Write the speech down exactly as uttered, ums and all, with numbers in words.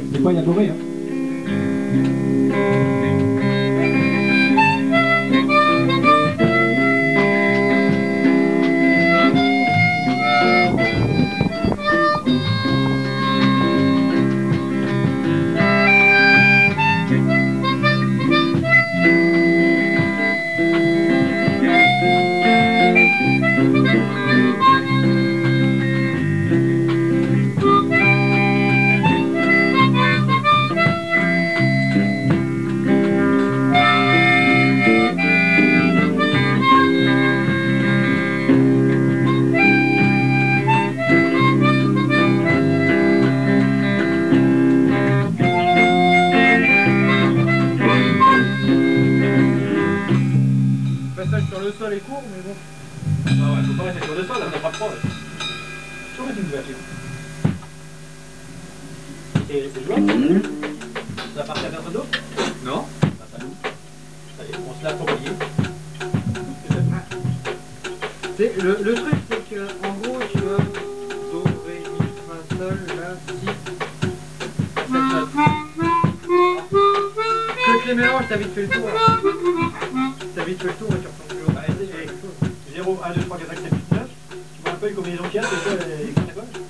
C'est pas élaboré, hein. Sur le sol est court, mais bon. Ah ouais, faut pas rester sur le sol, là, on n'a pas de froid. Faut mettre une ouverture. C'est jouable? Ça appartient à personne d'autre? Non. Bah, ça loue. Allez, on se lave pour payer. Le, le truc, c'est que, en gros, tu as Do, Ré, Mi, Fa, Sol, La, Si, sept notes. Que tu les mélanges, t'as vite fait le tour. T'as vite fait le tour et tu retournes plus haut. zéro, un, deux, trois, quatre, cinq, sept, huit, neuf. Tu vois un peu les combinaisons qu'il y a, c'est quoi les combinaisons?